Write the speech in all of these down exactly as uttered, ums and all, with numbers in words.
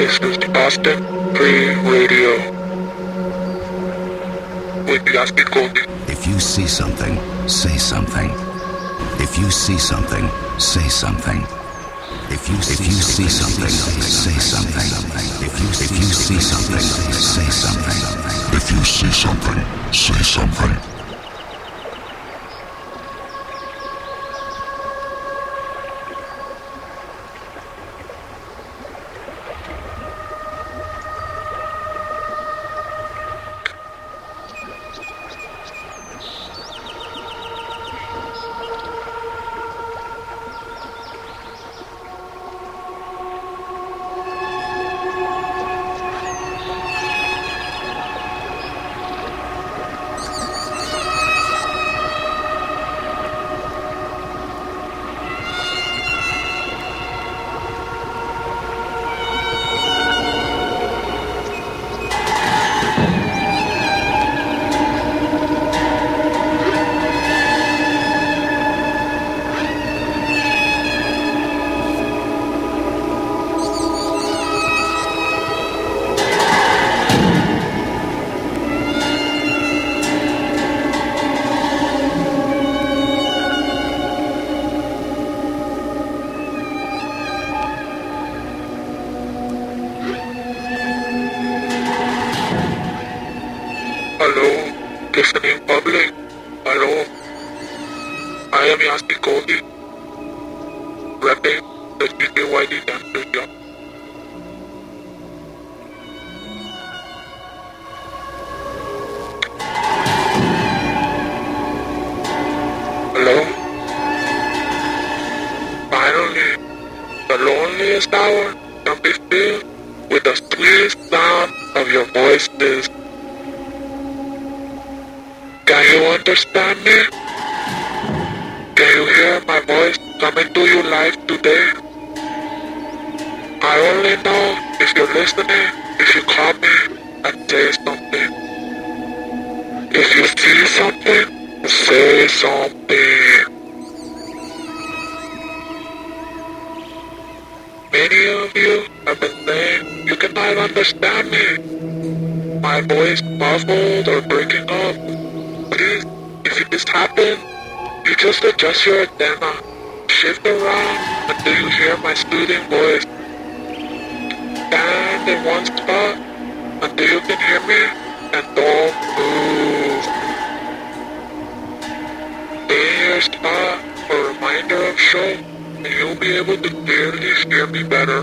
This is Boston Free Radio with Yasmin Goldie. If you see something, say something. If you see something, say something. If you if you see something, say something. If you if you see something, say something. If you see something, say something. Hello, listening public. Hello, I am Yasmin Goldie, repping the G K Y D dance studio. Hello, finally, the loneliest hour can be filled with the sweetest sound of your voices. Can you understand me? Can you hear my voice coming to you live today? I only know if you're listening, if you call me and say something. If you see something, say something. Many of you have been saying you cannot understand me. My voice muffled or breaking up. Please, if this happens, you just adjust your antenna, shift around until you hear my soothing voice. Stand in one spot until you can hear me and don't move. Stay in your spot for a reminder of show and you'll be able to clearly hear me better.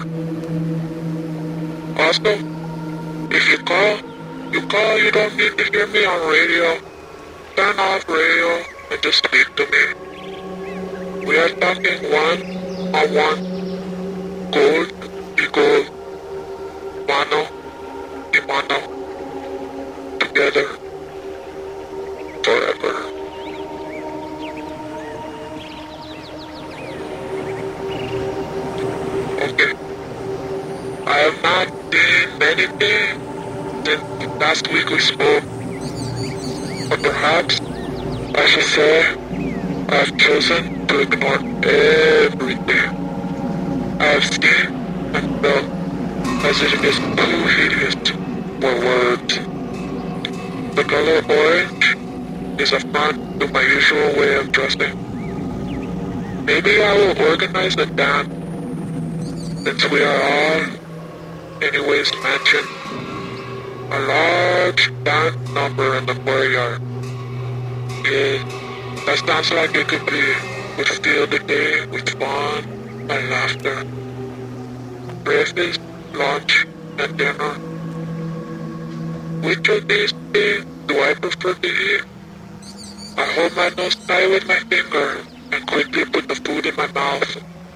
Also, if you call, you call, you don't need to hear me on radio. Turn off radio and just speak to me. We are talking one on one, gold to gold, mano to mano, together, forever. Okay, I have not seen anything since last week we spoke. Or perhaps I should say I have chosen to ignore everything I have seen and felt as it is too hideous for words. The color orange is a front to my usual way of dressing. Maybe I will organize a dance since we are all anyways mentioned. A large dance number in the courtyard. Yeah, that sounds like it could be. Would fill the day with fun and laughter. Breakfast, lunch, and dinner. Which of these things do I prefer to eat? I hold my nose tight with my finger and quickly put the food in my mouth.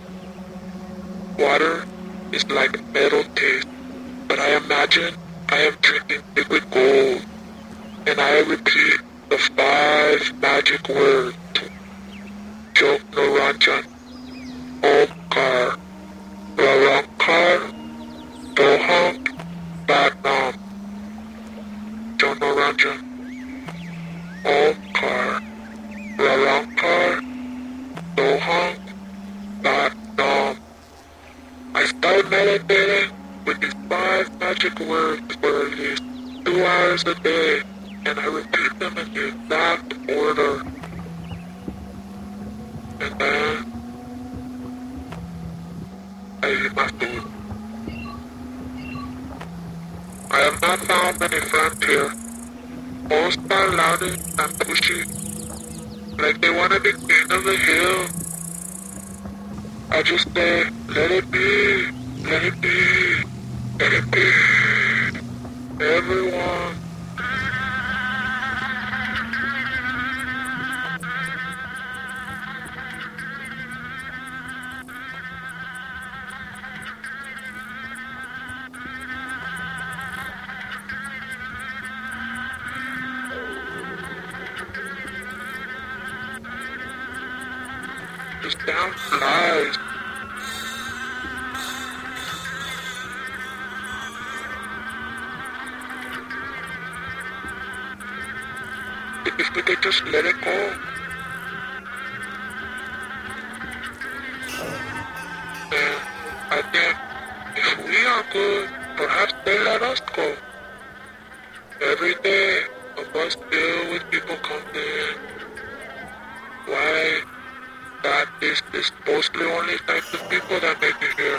Water is like a metal taste, but I imagine I am drinking liquid gold, and I repeat the five magic words. Jok Noranjan, Omkar, Rarankar, Doham, Batnam. Jok Noranjan, Omkar, Rarankar, Doham, Batnam. I start meditating with these five magic words for at least two hours a day, and I repeat them in the exact order. And then I eat my food. I have not found many friends here. Most are loud and pushy, like they want to be king of the hill. I just say, let it be, let it be, let it be. Everyone. Just damn flies. If we could just let it go. And I think if we are good, perhaps they let us go. Every day, a bus filled with people comes in. Why? That is this mostly only types of people that make it here.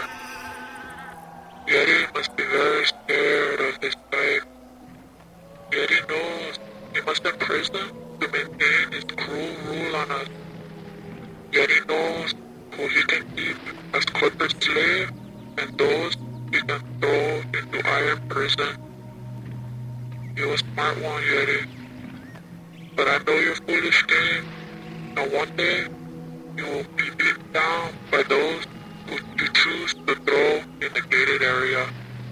Yeti must be very scared of this type. Yeti knows he must imprison to maintain his cruel rule on us. Yeti knows who he can keep as corporate slave and those he can throw into iron prison. You're a smart one, Yeti. But I know your foolish game. Now one day, you will be beaten down by those who you choose to throw in the gated area.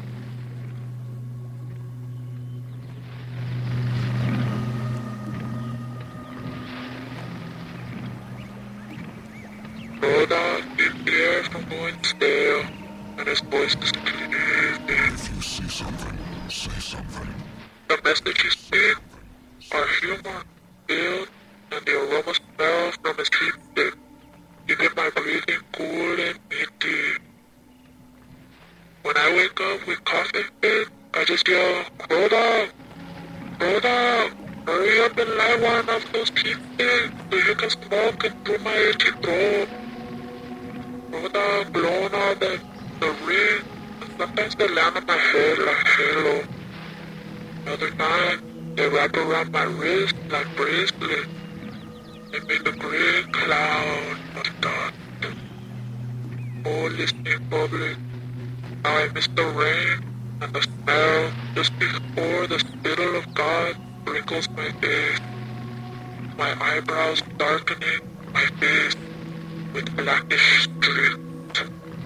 Rhoda keeps the air from going stale, and his voice is clear. If you see something, say something. The message he speaks are humor, filled, and the aroma smells from his cheap stick. You get my breathing cool and minty. When I wake up with coffee fit, I just yell, Rhoda! Rhoda! Hurry up and light one of those cheap sticks so you can smoke and through my itchy throat. Rhoda blowing all the, the ring, and sometimes they land on my head like halo. Another time, they wrap around my wrist like bracelets. They make a great cloud of dust. Oh, listening public, how I miss the rain and the smell just before the spittle of God sprinkles my face. My eyebrows darkening my face with blackish streaks.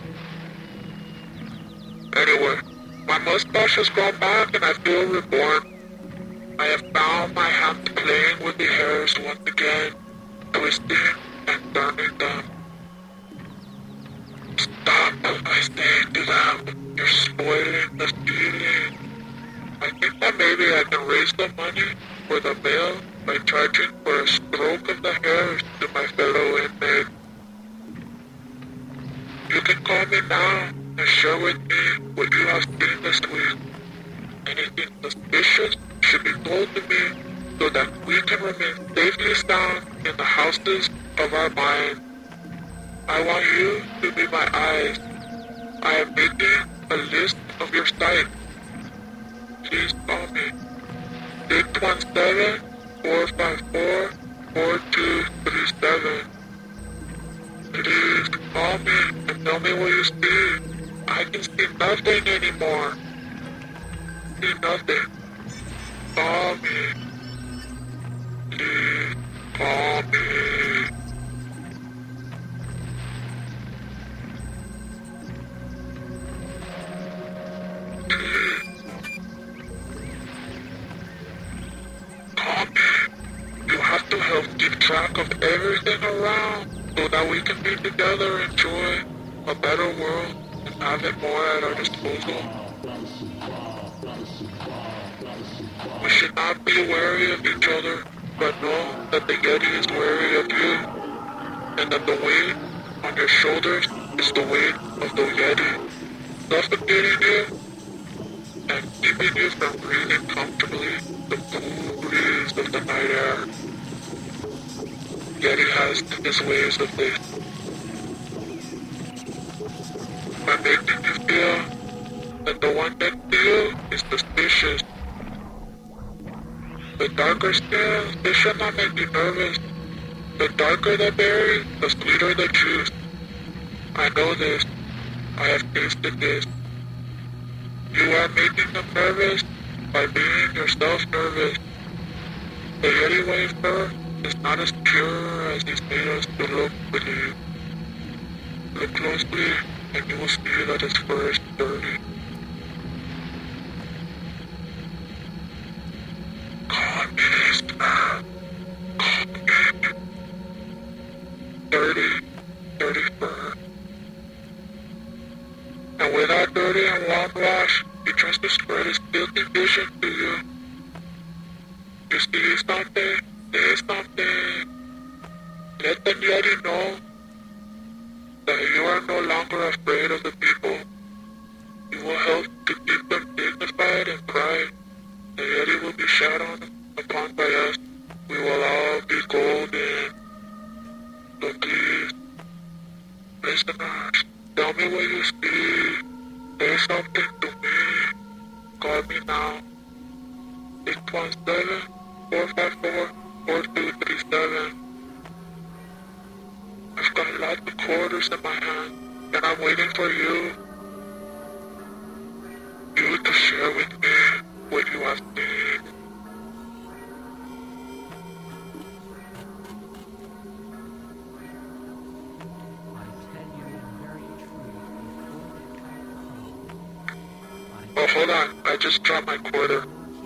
Anyway, my mustache has grown back and I feel reborn. I have found my hands playing with the hairs once again, twisting and turning them. Stop, I say to them, you're spoiling the feeling. I think that maybe I can raise the money for the mail by charging for a stroke of the hairs to my fellow inmates. You can call me now and share with me what you have seen this week. Anything suspicious should be told to me so that we can remain safely sound in the houses of our mind. I want you to be my eyes. I am making a list of your sights. Please call me. six one seven, four five four, four two three seven. Please call me and tell me what you see. I can see nothing anymore. See nothing. Call me. Please call me. Please. Call me. You have to help keep track of everything around so that we can be together, enjoy a better world, and have it more at our disposal. We should not be wary of each other, but know that the Yeti is wary of you, and that the weight on your shoulders is the weight of the Yeti. Suffocating you keeping you from breathing comfortably the cool breeze of the night air. Yeti has his ways of this. By making you feel that the one next to you is suspicious. The darker scales, they should not make you nervous. The darker the berry, the sweeter the juice. I know this. I have tasted this. You are making them nervous by being yourself nervous. The Yeti wafer is not as pure as he's made us to look beneath. Look closely and you will see that his fur is dirty. Communist fur. Communist. Dirty, dirty fur. And without dirty and long wash, he tries to spread his filthy vision to you. You see something? Say something. Let the Yeti know that you are no longer afraid of the people. You will help to keep them dignified and pride. The Yeti will be shadowed upon by us. We will all be golden. So please, listeners, tell me what you see. Say something to me. Call me now. six one seven, four five four, four two three seven. I've got lots of quarters in my hand, and I'm waiting for you. You to share with me what you have seen. Oh, hold on. I just dropped my quarter.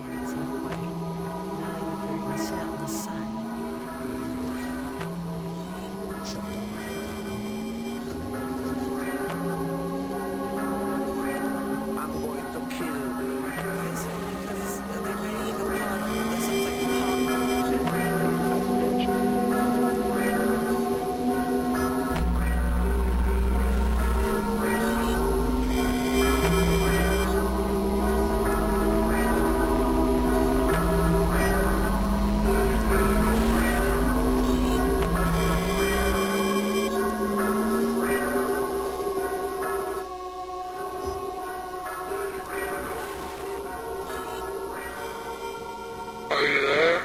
Are you there?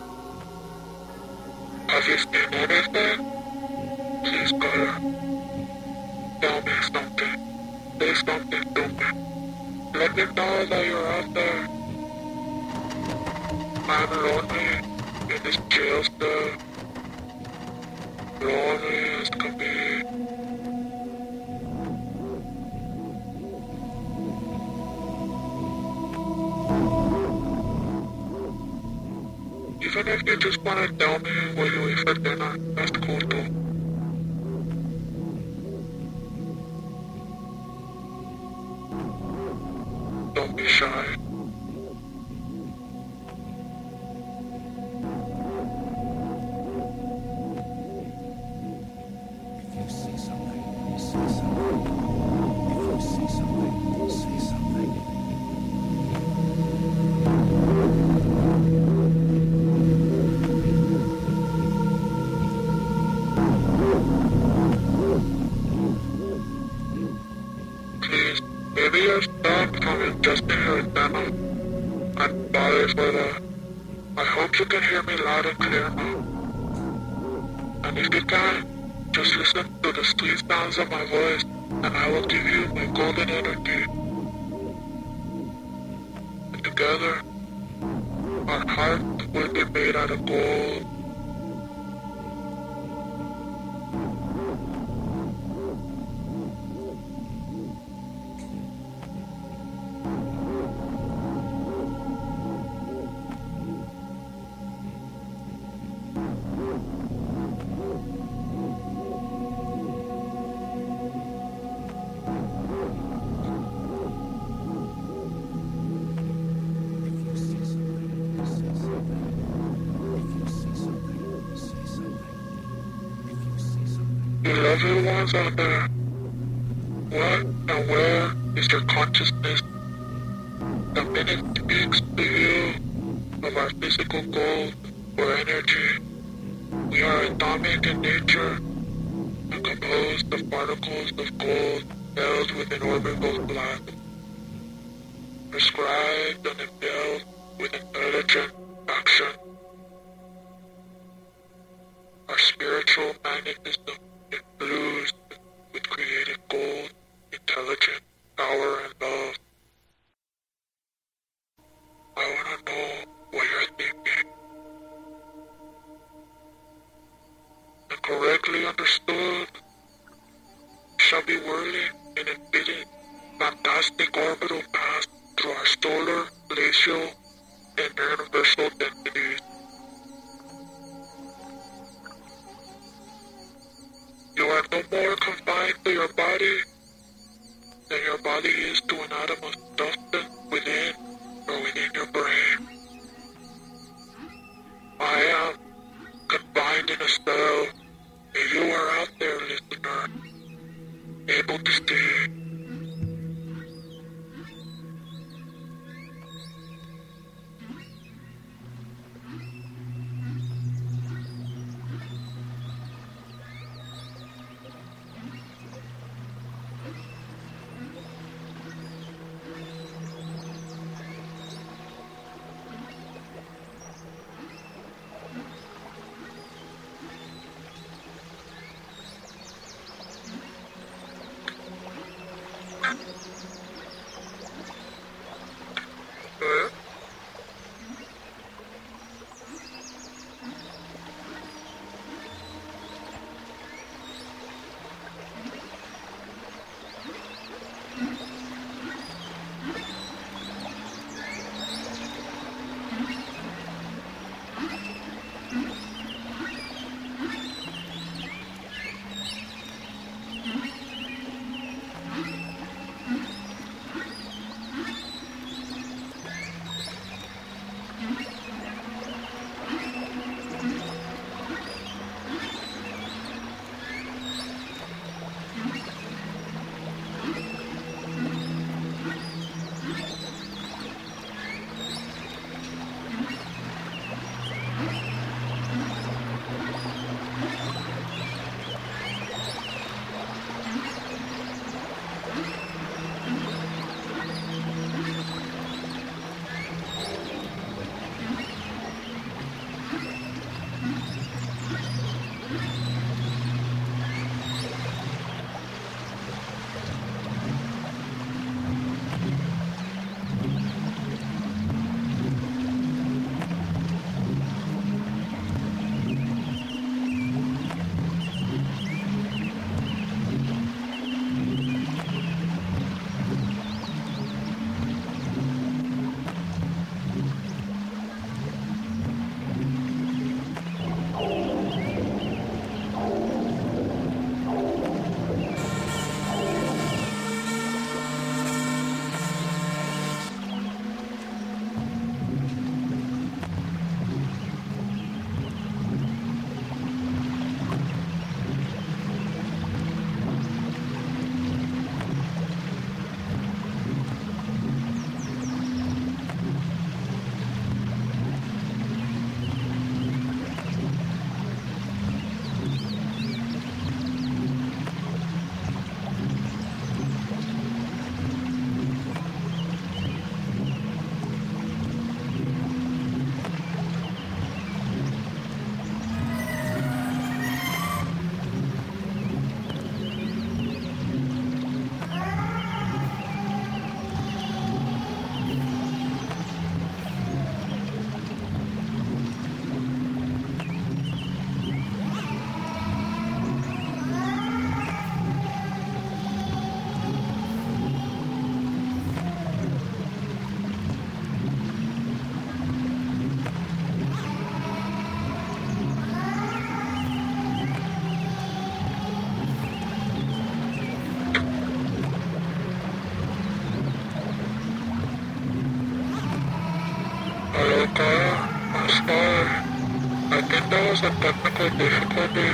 Have you seen anything? Please, brother. Tell me something. Say something to me. Let me know that you're out there. I'm lonely in this jail cell. Lonely as can be. Even if you just want to tell me what you eat for dinner, that's cool too. Don't be shy. If you see something, say something. If you see something, say something. Please, maybe you're stopped from ingesting your venom. I'm sorry for that. I hope you can hear me loud and clear now. And if you can, just listen to the sweet sounds of my voice, and I will give you my golden energy. And together, our hearts will be made out of gold. You lovely ones out there, what and where is your consciousness? The minute speaks to you of our physical gold or energy. We are atomic in nature and composed of particles of gold held within orbitals black, prescribed and endowed with intelligent action. Our spiritual magnetism infused with creative gold, intelligence, power, and love. I want to know what you're thinking. And correctly understood, shall be whirling in infinite, fantastic orbital paths through our solar, glacial, and universal densities. You are no more confined to your body than your body is to an atom of substance within or within your brain. I am confined in a cell, and you are out there, listener, able to see. was a technical difficulty,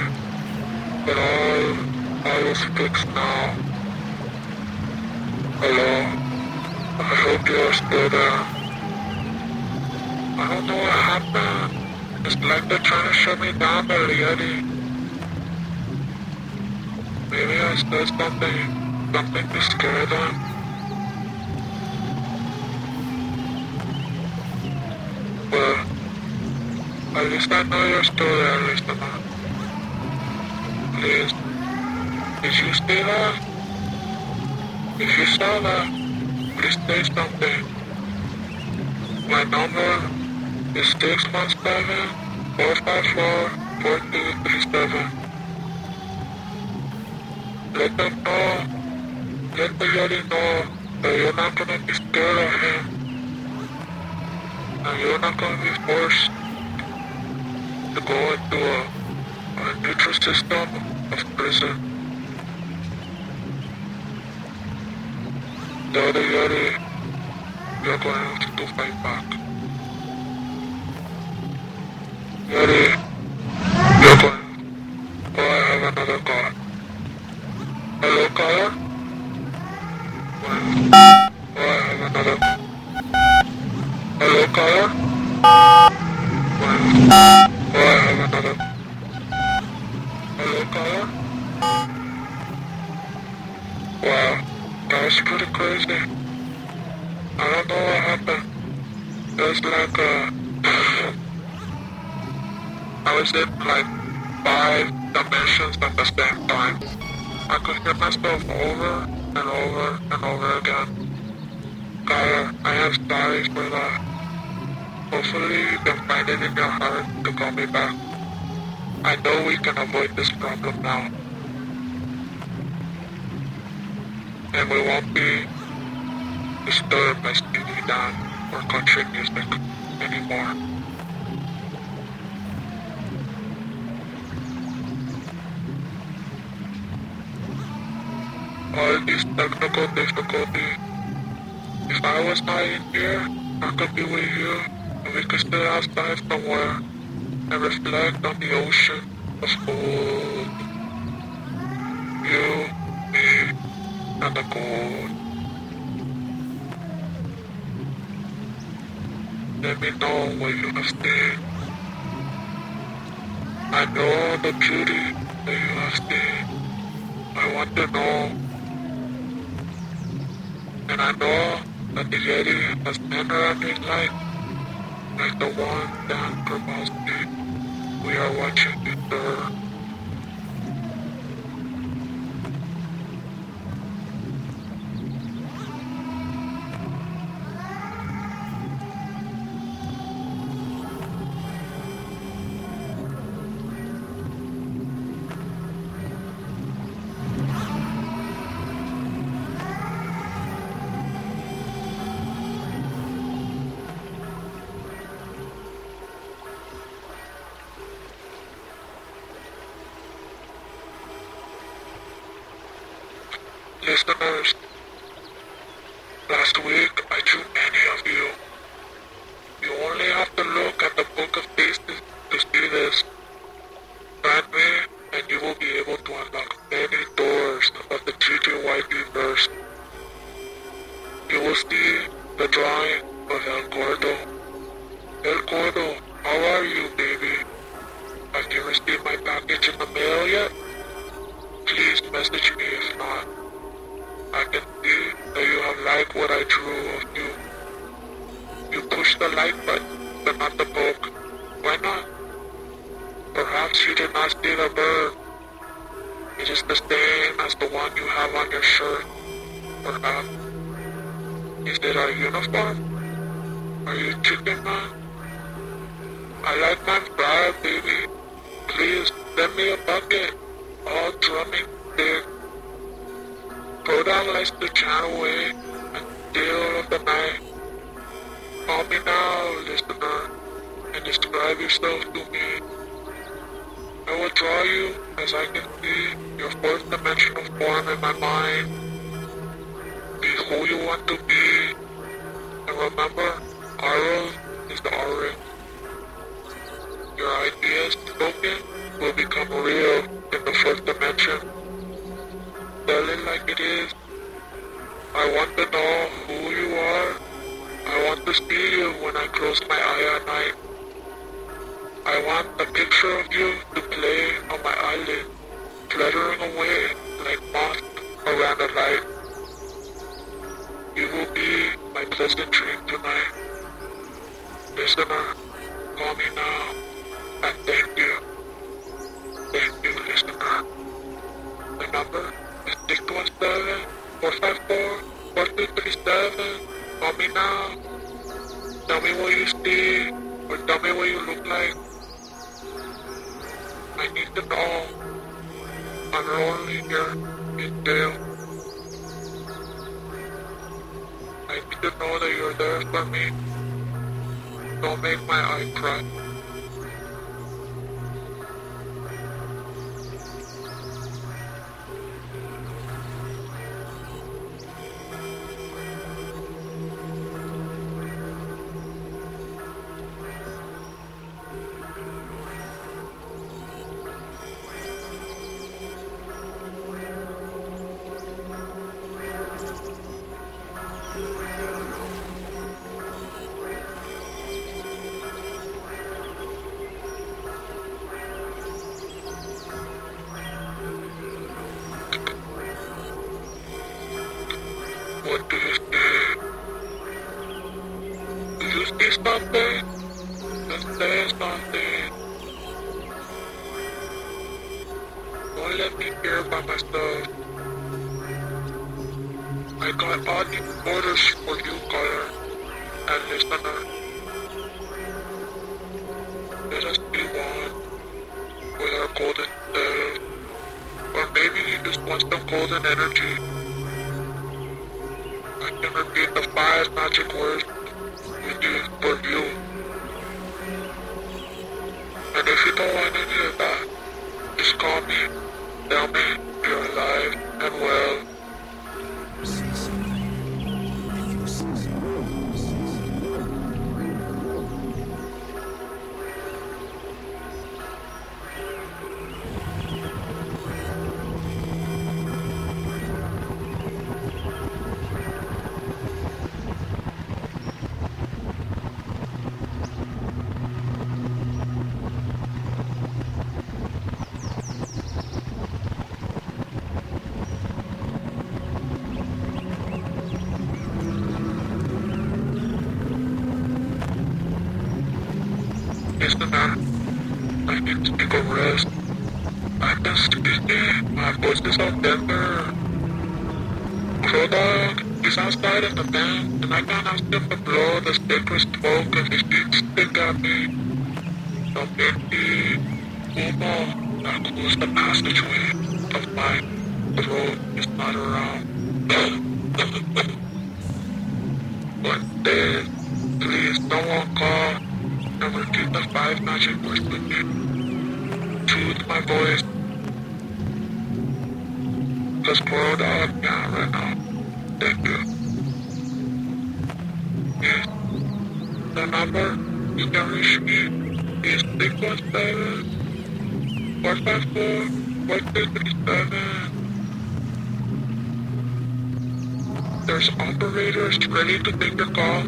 but all, all is fixed now. Hello? I hope you're still there. I don't know what happened. It's like they're trying to shut me down, the Yeti. Maybe I said something, something to scare them. Well, at least I know you're still there, listener. Please, did you stay there? If you saw that, please say something. My number is six one seven, four five four, four two three seven. Let them know, let the Yeti know that you're not gonna be scared of him. And you're not gonna be forced to go into a, a neutral system of prison. Tell the Yeti you're going to fight back. Yeti, you're going. Oh, I have another call. Hello, caller? Well, oh, I have another. Hello, caller? Well, oh, I have another. Hello, caller? Wow, that was pretty crazy. I don't know what happened. It was like, uh, I was in like five dimensions at the same time. I could hear myself over and over and over again. Kyle, I am sorry for that. Hopefully you can find it in your heart to call me back. I know we can avoid this problem now. And we won't be disturbed by Steely Dan or country music anymore. All these technical difficulties. If I was not in here, I could be with you, and we could sit outside somewhere and reflect on the ocean of gold. You, me, and the gold. Let me know what you have seen. I know the beauty that you have seen. I want to know. And I know that the Yeti has never ending light, like the one Dan Grabowski we are watching deserve. Listeners, last week I drew many of you. You only have to look at the Book of Faces to see this. Find me and you will be able to unlock many doors of the G J Y P verse. You will see the drawing of El Gordo. El Gordo, how are you, baby? Have you received my package in the mail yet? Please message me if not. I can see that you have liked what I drew of you. You push the like button, but not the book. Why not? Perhaps you did not see the bird. It is the same as the one you have on your shirt. Perhaps. Is it our uniform? Are you chicken man? I like my fry, baby. Please, send me a bucket. All drumming big. Go down lights the channel way and deal of the night. Call me now, listener, and describe yourself to me. I will draw you as I can see your fourth dimensional form in my mind. Be who you want to be. And remember, Aros is the Auric. Your ideas spoken will become real in the fourth dimension. Tell it like it is. I want to know who you are. I want to see you when I close my eye at night. I want a picture of you to play on my eyelid, fluttering away like moth around a light. You will be my pleasant dream tonight. Listener, call me now, and thank you. Thank you, listener. The number is six one seven, four five four, four two three seven. Call me now. Tell me what you see, or tell me what you look like. I need to know. I'm lonely here in jail. I need to know that you're there for me. Don't make my eye cry. What do you see? Do you see something? Just say something. Don't let me hear by myself. I got all the orders for you, caller and listener. Let us be one with our golden self. Or maybe you just want some golden energy. I can repeat the five magic words with you for you. And if you don't want any of that, just call me. Tell me you're alive and well. Listener, I need to take a rest. I've been speaking, my voice is all tender. Crow Dog is outside in the band, and I can't ask him to blow the sacred smoke if he keeps stick at me. So maybe Uma, that close the passageway of my throat, is not around. But then, please, someone call and repeat the five magic words with me. Choose my voice. Let's grow dog down right now. Thank you. Yes. The number you can reach me is six one seven, four five four, four two three seven. There's operators ready to take your call.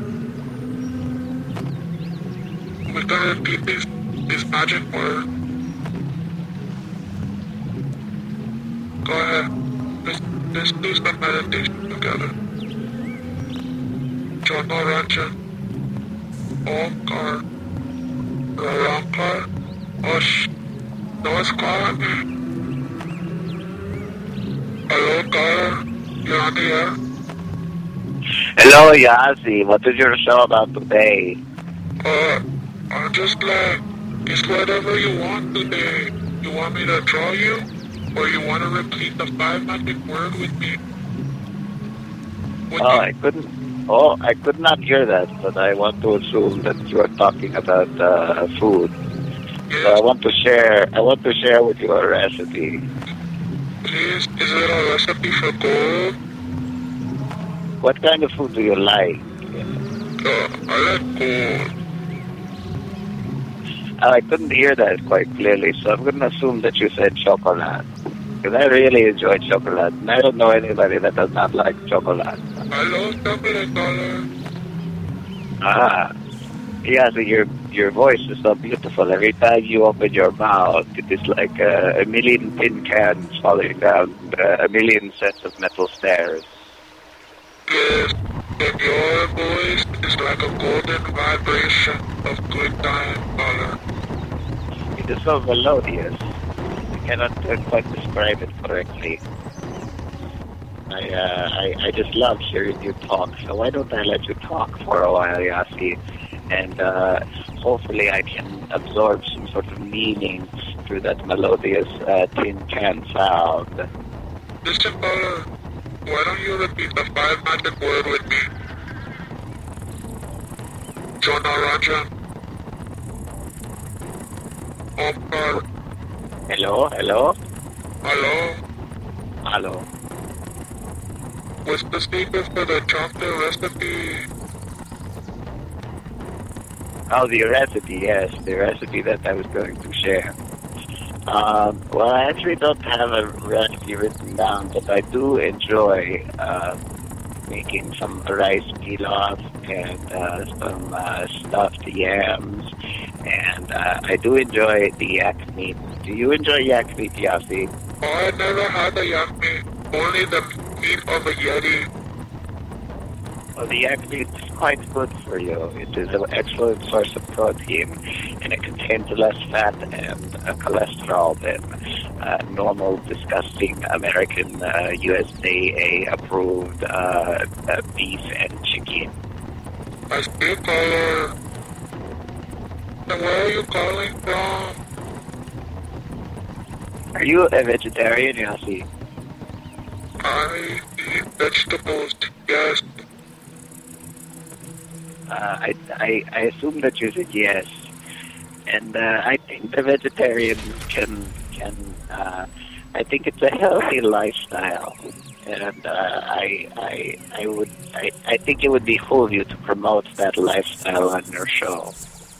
We're gonna repeat this, this magic word. Go ahead. Let's, let's do some meditation together. Jono Ranjan. Omkar. Raramkar. Osh. Namaskar. Hello, Kar. You're on the air? Hello, Yazi. What is your show about today? Uh, I'm just like, it's whatever you want today. You want me to draw you? Or you want to repeat the five magic word with me? What oh, you... I couldn't. Oh, I could not hear that, but I want to assume that you are talking about uh, food. Yes. So I want to share. I want to share with you a recipe. Please, is it a recipe for gold? What kind of food do you like? Uh, I like gold. I couldn't hear that quite clearly, so I'm going to assume that you said chocolate. Because I really enjoy chocolate, and I don't know anybody that does not like chocolate. I love chocolate color. Ah, yeah, so your your voice is so beautiful. Every time you open your mouth, it is like uh, a million tin cans falling down uh, a million sets of metal stairs. Yes, and your voice is like a golden vibration of good time color. It is so melodious. I cannot uh, quite describe it correctly. I, uh, I I just love hearing you talk. So why don't I let you talk for a while, Yasi? And uh, hopefully I can absorb some sort of meaning through that melodious uh, tin can sound. Listen, color. Why don't you repeat the five magic word with me? Jonaraja. Omkar. Hello, hello, Hello. hello. What's the secret for the chocolate recipe? Oh, the recipe, yes, the recipe that I was going to share. Um, well, I actually don't have a recipe written down, but I do enjoy uh, making some rice pilaf and uh, some uh, stuffed yams, and uh, I do enjoy the yak meat. Do you enjoy yak meat, Yasi? Oh, I never had a yak meat. Only the meat of a yeti. Well, the yak meat is quite good for you. It is an excellent source of protein, and it contains less fat and uh, cholesterol than uh, normal, disgusting American uh, U S D A-approved uh, uh, beef and chicken. I see, color. And where are you calling from? Are you a vegetarian, Yasi? I eat vegetables, yes. Uh, I, I, I assume that you said yes, and uh, I think the vegetarians can can. Uh, I think it's a healthy lifestyle, and uh, I I I would I, I think it would behoove you to promote that lifestyle on your show.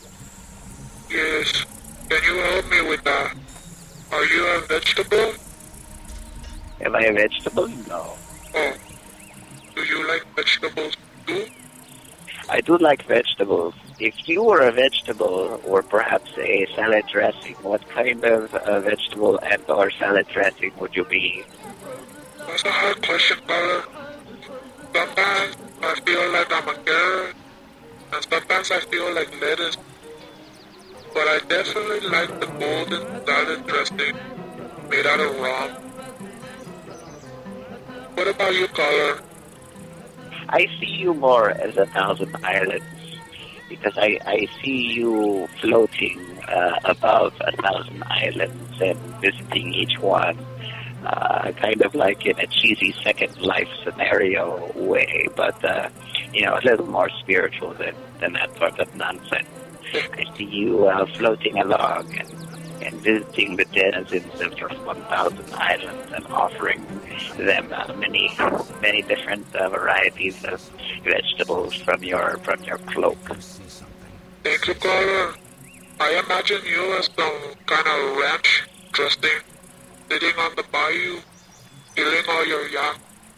Yes. Can you help me with that? Are you a vegetable? Am I a vegetable? No. Oh. Do you like vegetables too? I do like vegetables. If you were a vegetable, or perhaps a salad dressing, what kind of uh, vegetable and or salad dressing would you be? That's a hard question, color. Sometimes I feel like I'm a carrot, and sometimes I feel like lettuce. But I definitely like the golden salad dressing made out of rum. What about you, color? I see you more as a thousand islands, because I, I see you floating uh, above a thousand islands and visiting each one, uh, kind of like in a cheesy Second Life scenario way, but, uh, you know, a little more spiritual than, than that sort of nonsense. I see you uh, floating along and, and visiting the denizens of your one thousand islands and offering them uh, many, many different uh, varieties of vegetables from your from your cloak. Thank you, color. I imagine you as some kind of ranch dressing, sitting on the bayou, eating all your yak.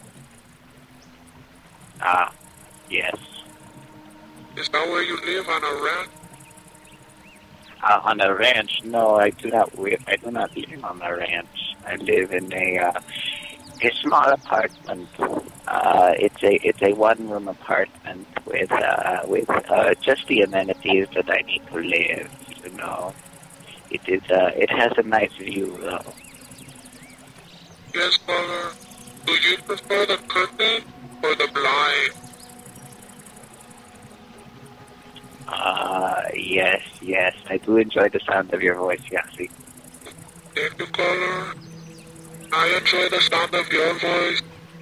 Ah, yes. Is that where you live, on a ranch? Uh, on a ranch? No, I do not. Live, I do not live on a ranch. I live in a uh, a small apartment. Uh, it's a it's a one room apartment with uh, with uh, just the amenities that I need to live. You know, it is uh, it has a nice view though. Yes, color. Do you prefer the curtain or the blind? Uh, yes, yes. I do enjoy the sound of your voice, Yasi. Thank you, color. I enjoy the sound of your voice.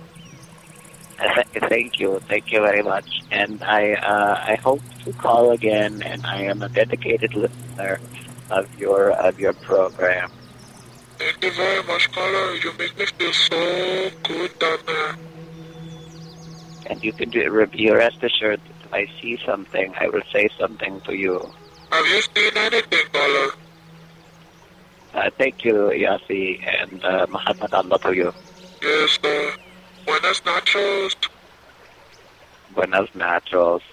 Thank you, thank you very much. And I, uh, I hope to call again. And I am a dedicated listener of your of your program. Thank you very much, color. You make me feel so good down there. And you can do. You rest assured that if I see something, I will say something to you. Have you seen anything, color? Uh, thank you, Yasi, and uh, Mahatma Gandhi to you. Yes, uh, buenas nachos. Buenas nachos.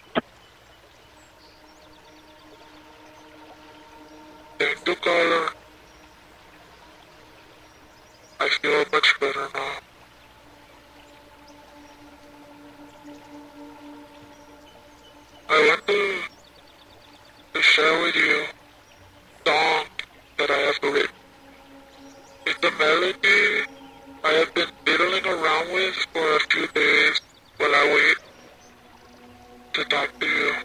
Thank you, caller. I feel much better now. I want to, to share with you a song that I have written. It's a melody I have been fiddling around with for a few days while I wait to talk to you.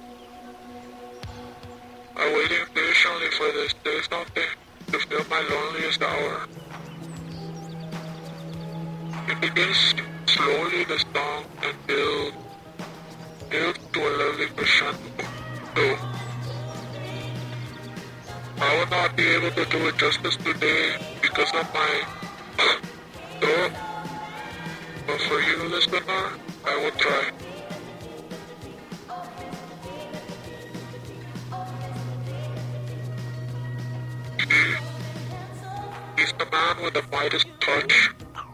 I'm waiting patiently for this day something to fill my loneliest hour. It begins slowly, the song, and builds, builds to a lovely crescendo. I will not be able to do it justice today because of my throat, but for you, listener, I will try. He, he's the man with the Midas touch,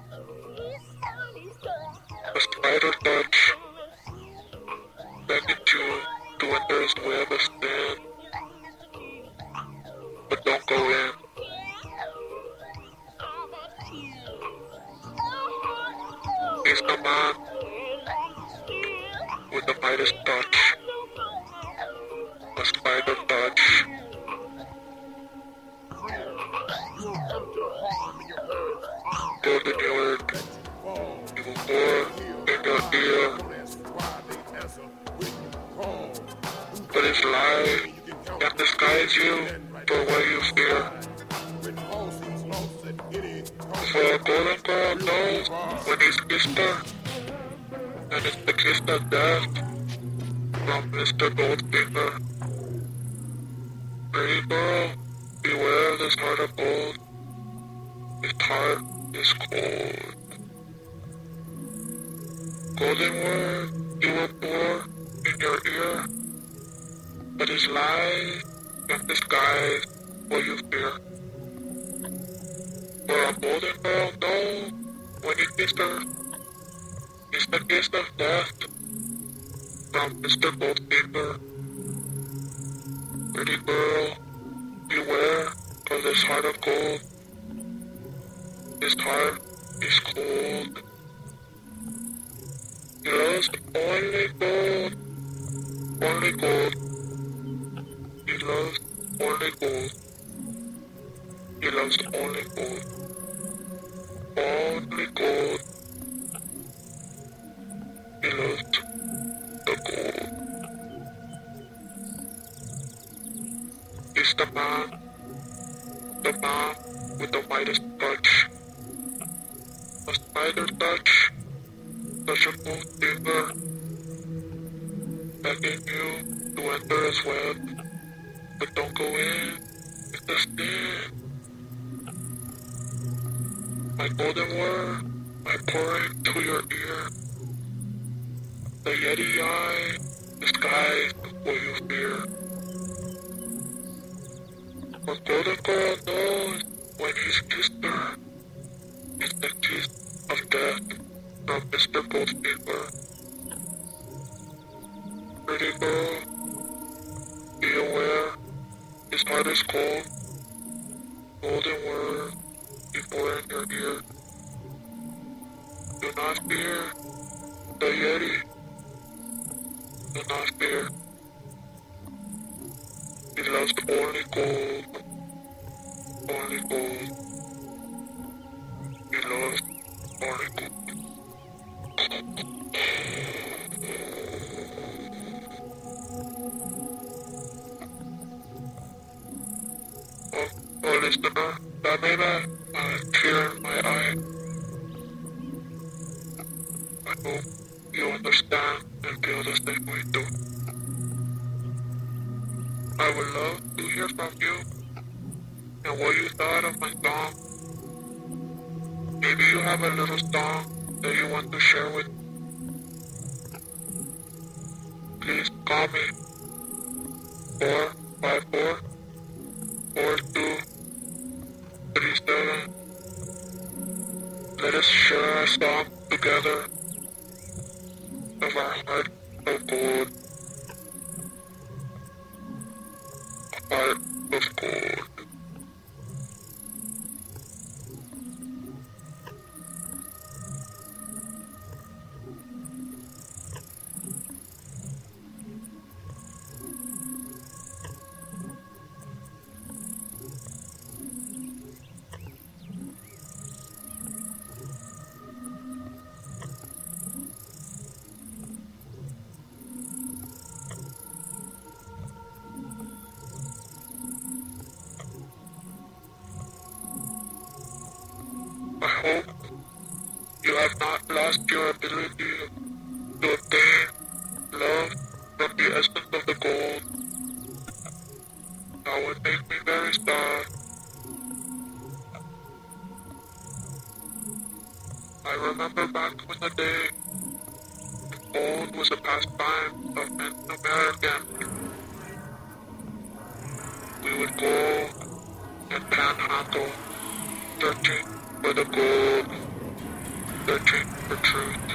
a spider touch, begging you to enter his web of sin, but don't go in. He's the man with the Midas touch, a spider touch. Golden word, you will pour in your ear, but his lie can disguise you for what you fear. For a golden girl knows when he's kissed her, and it's the kiss of death from Mister Goldfinger. Pretty girl, beware this heart of gold. His heart is cold. Golden word he will pour in your ear, but his lies can disguise what you fear. For a golden girl knows when he kissed her, it's the kiss of death from Mister Goldfinger. Pretty girl, beware of this heart of gold. His heart is cold. He loves only gold, only gold. He loves only gold. He loves only gold. Only gold. He loves the gold. He's the man, the man with the Midas touch. A spider touch, such a gold finger, begging you to enter his web, but don't go in, it's a snare. My golden word, I pour it to your ear. The Yeti eye, disguise what you fear. For golden girl knows when he's kissed her, it's the kiss of death from Mister Goldfinger. Pretty girl, be aware, his heart is cold. Golden word, he pour in your ear. Do not fear the Yeti. Do not fear. He loves only gold. Only gold. He loves only gold. Oh, oh listener, that made a, a tear in my eye. I hope you understand and feel the same way too. I would love to hear from you and what you thought of my song. Maybe you have a little song that you want to share with me. Please call me four five four, four two three seven. Let us share our song together. of our heart of gold. A heart of gold. I hope you have not lost your ability to obtain love from the essence of the gold. That would make me very sad. I remember back in the day, gold was a pastime of an American. We would go and panhandle, searching for the gold, searching for truth,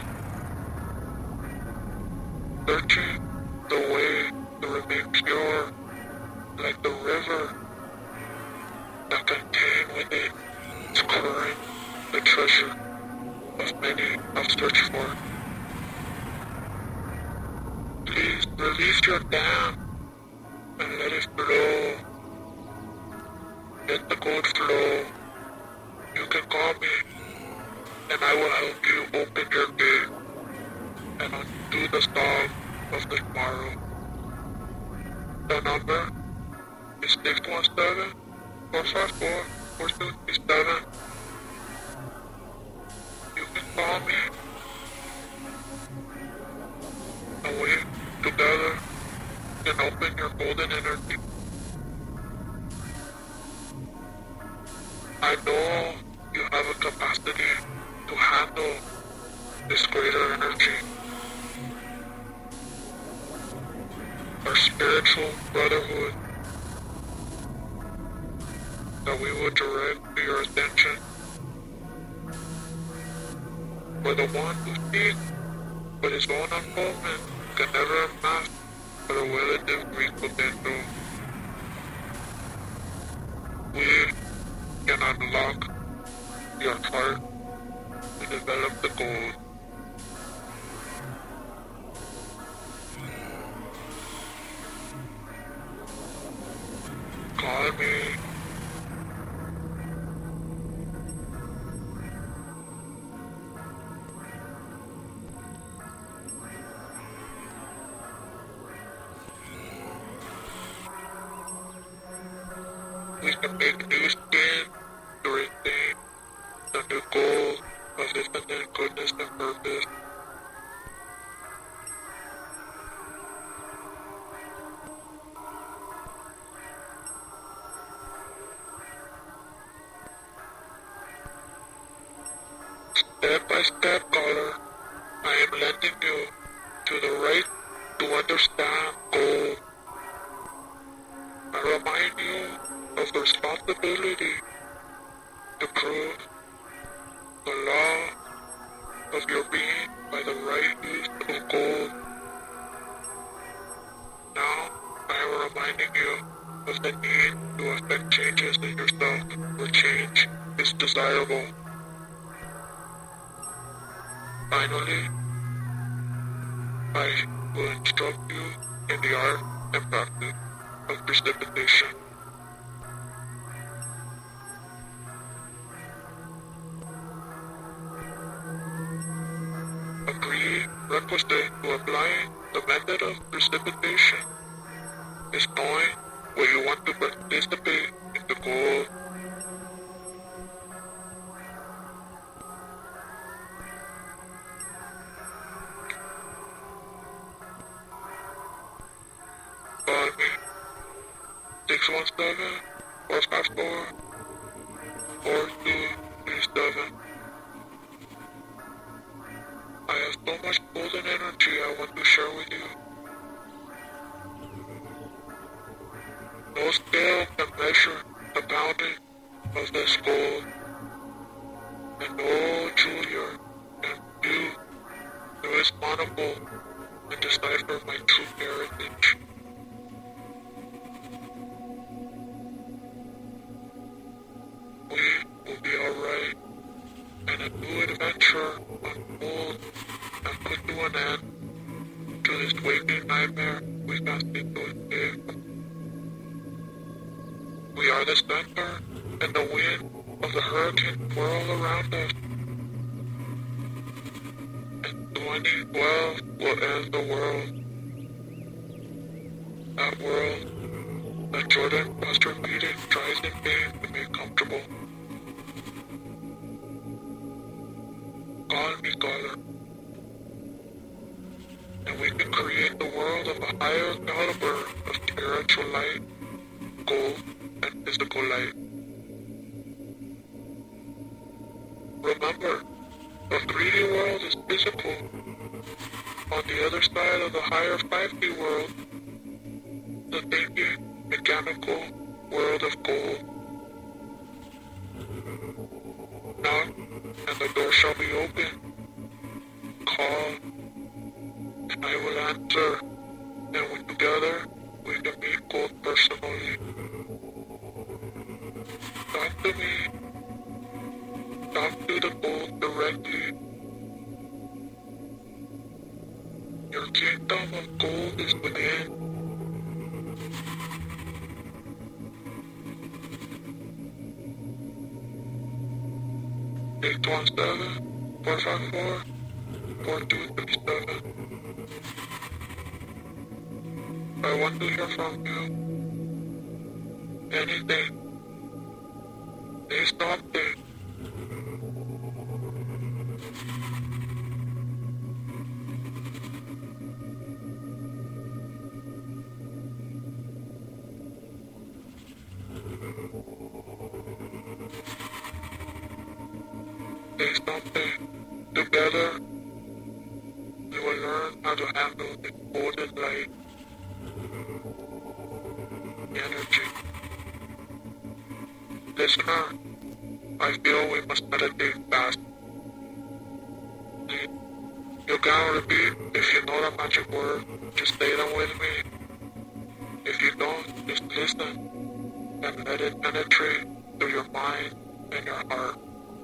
searching the way to remain pure, like the river that contained within its current the treasure of many have searched for. Please release your dam and let it flow. Let the gold flow. You can call me, and I will help you open your gate and undo the storm of the tomorrow. The number is six one seven, four five four, four two three seven. You can call me, and we together can open your golden energy. I know you have a capacity to handle this greater energy. Our spiritual brotherhood, that we will direct to your attention. For the one who sees with his own unfoldment can never amass for the relative Greek potential. We can unlock your heart to develop the gold. Call me. We can make new skin to retain the new goal of infinite goodness and purpose. Step by step, caller, I am lending you to the right to understand gold. I remind you of the responsibility to prove the law of your being by the right use of gold. Now, I am reminding you of the need to effect changes in yourself where change is desirable. Finally, I will instruct you in the art and practice of precipitation. A prerequisite to applying the method of precipitation is knowing where you want to participate in the goal. Call me six one seven, four five four, four two three seven. I have so much golden energy I want to share with you. No scale can measure the bounty of this gold, and no jeweler can do the is honorable and decipher my true heritage. We will be alright, and a new adventure unfolds and put to an end to this waking nightmare we must into escape. We are the center and the wind of the hurricane whirl around us. And twenty twelve will end the world. That world that Jordan must repeat it tries in vain to make comfortable. Call me scholar. And we can create the world of a higher caliber of spiritual light, gold, and physical light. Remember, the three D world is physical. On the other side of the higher five D world, the thinking, mechanical world of gold. Knock, and the door shall be open. Call, and I will answer, and we together we can meet gold personally. Talk to me. Talk to the gold directly. Your kingdom of gold is within. eight one seven, four five four, four two three seven. I want to hear from you. Anything. Say something. Say something. Together, we will learn how to handle this golden light energy. Listener, I feel we must meditate fast. You can repeat if you know the magic word, just say them with me. If you don't, just listen and let it penetrate through your mind and your heart.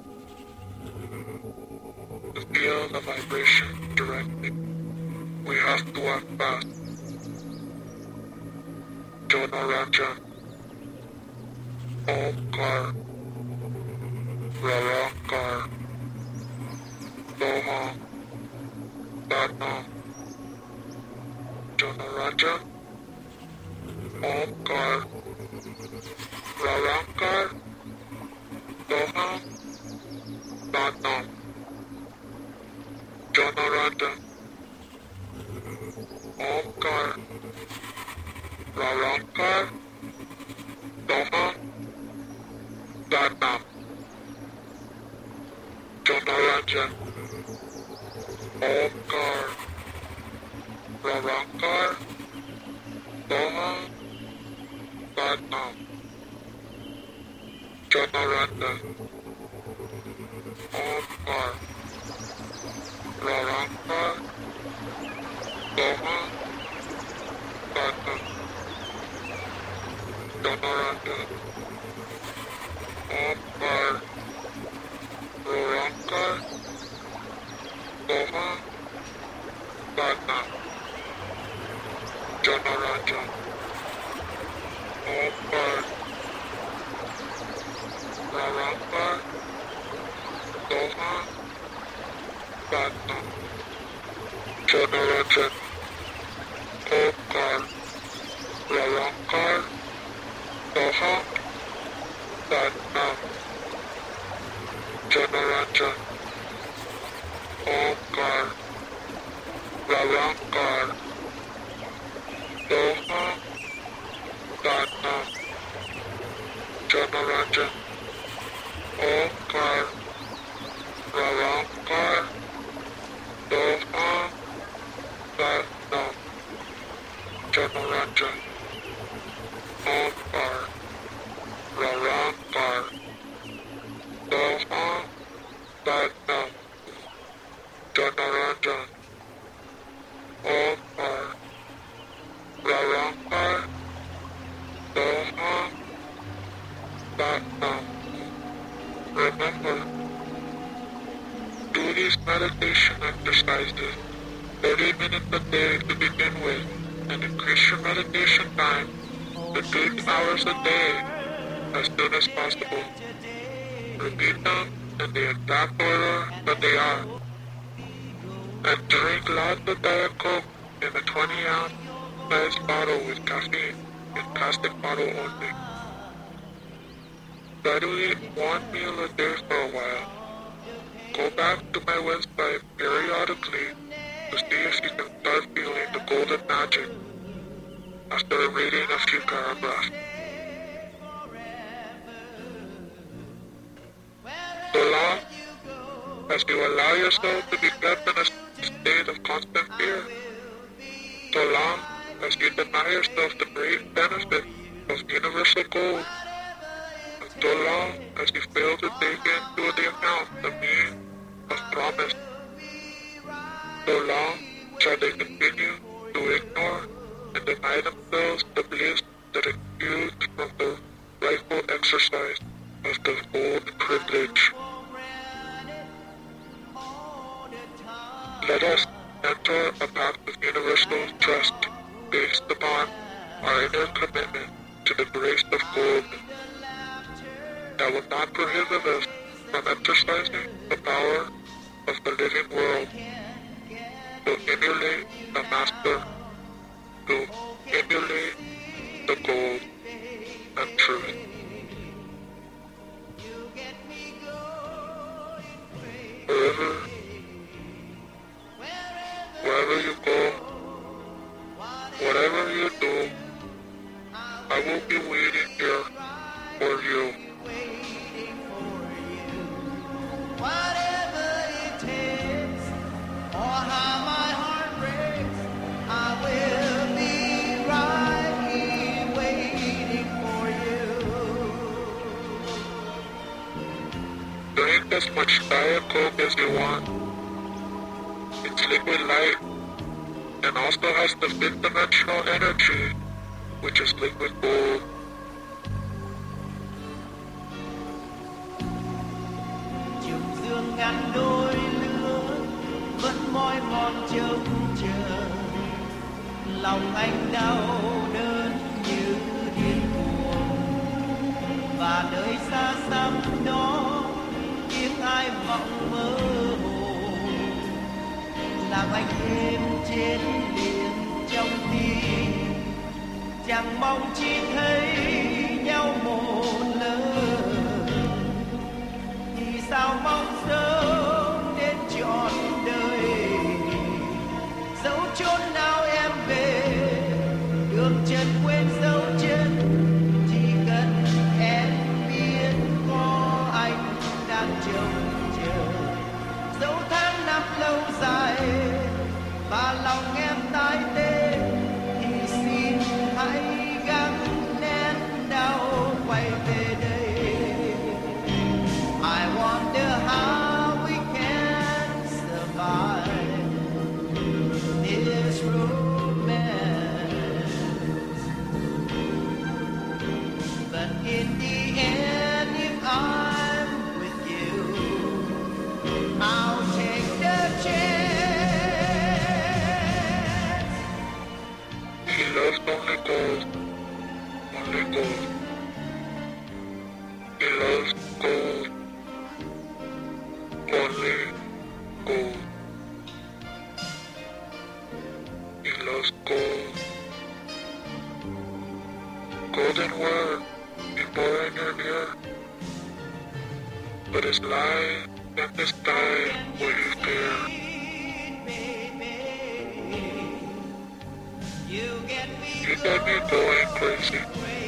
To feel the vibration directly, we have to act fast. Jonah Ranjan, Omkar, Rarankar, Soham, Satnam. Jonah Ranjan, Omkar, Rarankar, Soham, Satnam. Jonah Ranjan, Omkar, Rarankar, Soham, Satnam. Jonah Ranjan, Omkar, Rarankar, Soham, Satnam. Jonah Ranjan, Omkar, Rarankar, Soham, Satnam. Jonah Ranjan, Omkar, Rarankar, Soham, Satnam. Jonah Ranjan, Omkar, Rarankar, Soham, Satnam. Jonah Ranjan, Omkar, Rarankar, Soham, Satnam. Jonah Ranjan, Omkar, Rarankar, Soham, Satnam. Jonah Ranjan, Omkar, Rarankar, Soham, Satnam. Jonah Ranjan, Omkar, Rarankar, Soham, Satnam. Jonah Ranjan, meditation exercises, thirty minutes a day to begin with, and increase your meditation time to two hours a day as soon as possible. Repeat them in the exact order that they are. And drink lots of Diet Coke in a twenty ounce size bottle with caffeine in plastic bottle only. Try to eat one meal a day for a while. Go back to my website periodically to see if you can start feeling the golden magic after reading a few paragraphs. So long as you allow yourself to be kept in a state of constant fear, so long as you deny yourself the great benefit of universal gold, and so long as you fail to take into the account the meaning of promise, so long shall they continue to ignore and deny themselves the bliss that accrues from the rightful exercise of the gold privilege. Let us enter a pact of universal trust based upon our inner commitment to the grace of gold that will not prohibit us from exercising the power of the living world to emulate the master, to emulate the gold and truth. Wherever, wherever you go, whatever you do, I will be waiting here for you. Whatever it takes, or how my heart breaks, I will be right here waiting for you. Drink as much Diet Coke as you want. It's liquid light and also has the fifth dimensional energy, which is liquid gold. Chiều dương ngăn đôi lứa vẫn mỏi mòn trông chờ, lòng anh đau đớn như điên cuồng, và nơi xa xăm đó tiếng ai vọng mơ hồ, làm anh thêm chết liền trong tim, chẳng mong chỉ thấy nhau một lần, thì sao mong sớm đến trọn đời. Dẫu chốn nào em về, đường chân quên dấu chân, chỉ cần em biết có anh đang trông chờ. Dẫu tháng năm lâu dài và lòng em tái tê, thì xin hãy gắng nén đau quay về đây. I wonder how we can survive this romance, but in the end, if I'm with you, I'll take the chance. He loves only gold, only gold. He loves gold, only gold. He loves gold. Golden word before in your ear, but his lie and his die will you fear. You get me You got me going crazy.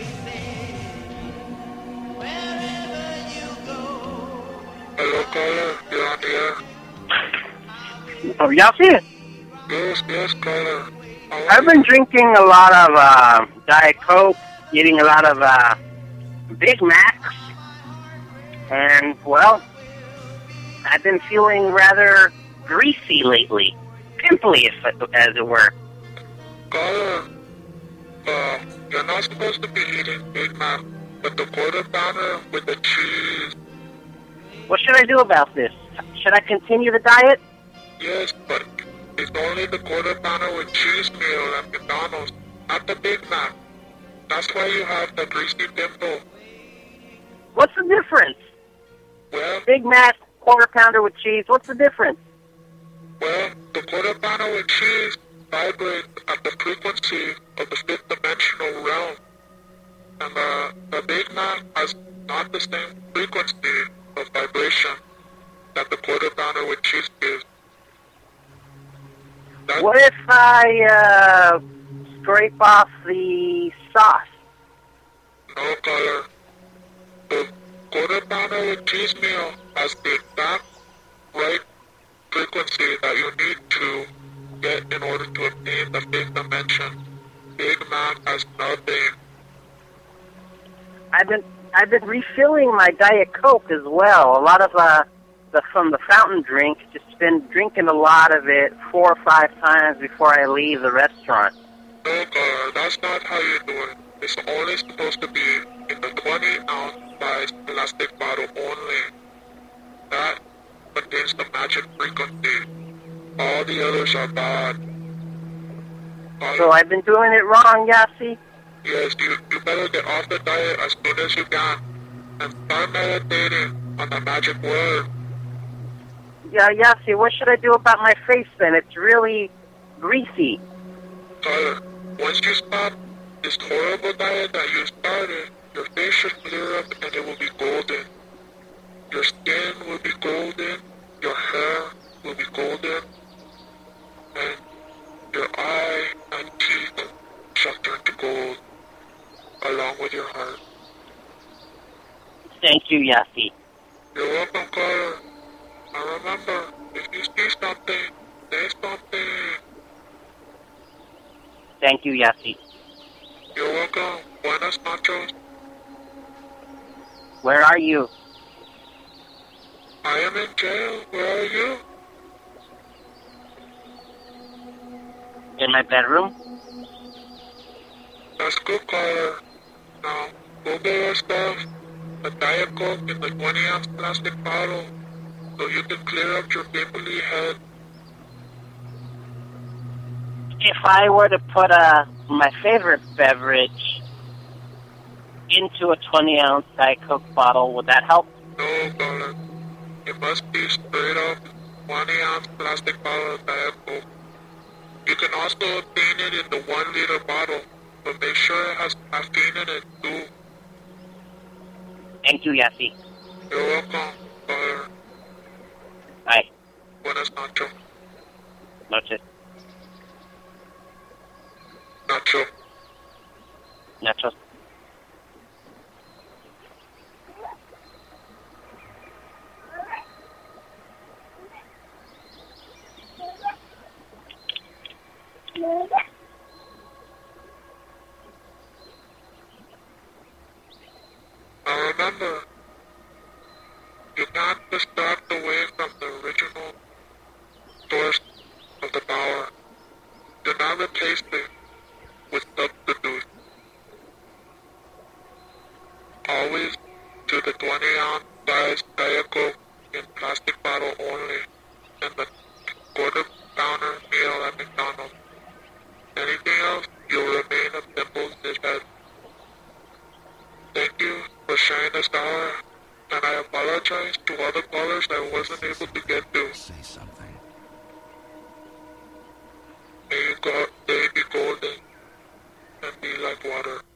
wherever you go. Hello, caller. You're on the air. Oh, Yossi? Yes, yes, caller. How are I've you? been drinking a lot of uh, Diet Coke, eating a lot of uh, Big Macs, and, well, I've been feeling rather greasy lately. Pimply, if, as it were. Caller, uh, you're not supposed to be eating Big Mac, but the quarter pounder with the cheese. What should I do about this? Should I continue the diet? Yes, but it's only the quarter pounder with cheese meal at McDonald's, not the Big Mac. That's why you have the greasy dimple. What's the difference? Well, Big Mac, quarter pounder with cheese. What's the difference? well, the quarter pounder with cheese vibrates at the frequency of the fifth dimensional realm. And the, the Big Mac has not the same frequency of vibration that the quarter pounder with cheese gives. That, What if I uh, scrape off the sauce? No color. The quarter pounder with cheese meal has the exact right frequency that you need to get in order to obtain the fifth dimension. Big Mac has nothing. I've been I've been refilling my Diet Coke as well. A lot of uh, the from the fountain drink. Just been drinking a lot of it four or five times before I leave the restaurant. No color. That's not how you do it. It's only supposed to be in the twenty ounce size plastic bottle only. That contains the magic frequency. All the others are bad. All So I've been doing it wrong, Yassi. Yes, you, you better get off the diet as soon as you can and start meditating on the magic word. Yeah, Yassi, what should I do about my face then? It's really greasy. Tyler, once you stop this horrible diet that you started, your face should clear up and it will be golden. Your skin will be golden, your hair will be golden, and your eye and teeth shall turn to gold, along with your heart. Thank you, Yassi. You're welcome, Carter. And remember, if you see something, say something. Thank you, Yassi. You're welcome. Buenas nachos. Where are you? I am in jail. Where are you? In my bedroom? That's good, Carter. Now, go get yourself a Diet Coke in the twenty ounce plastic bottle so you can clear up your pimply head. If I were to put uh, my favorite beverage into a twenty ounce Diet Coke bottle, would that help? No, Carter. It must be straight up twenty ounce plastic bottle of Diet Coke. You can also obtain it in the one liter bottle, but make sure it has caffeine in it too. Thank you, Yassi. You're welcome, Carter. Bye. Buenas nachos. Noches. Nacho. Nachos. Now remember, you can't distract away from the original source of the power. Do not replace it with substitutes. Always to the twenty ounce size Diet Coke in plastic bottle only, and the quarter pounder meal at McDonald's. Anything else, you'll remain a simple shithead. Thank you for sharing this hour, and I apologize to all the callers I wasn't able to get to. Say something. May you go, they be golden and be like water.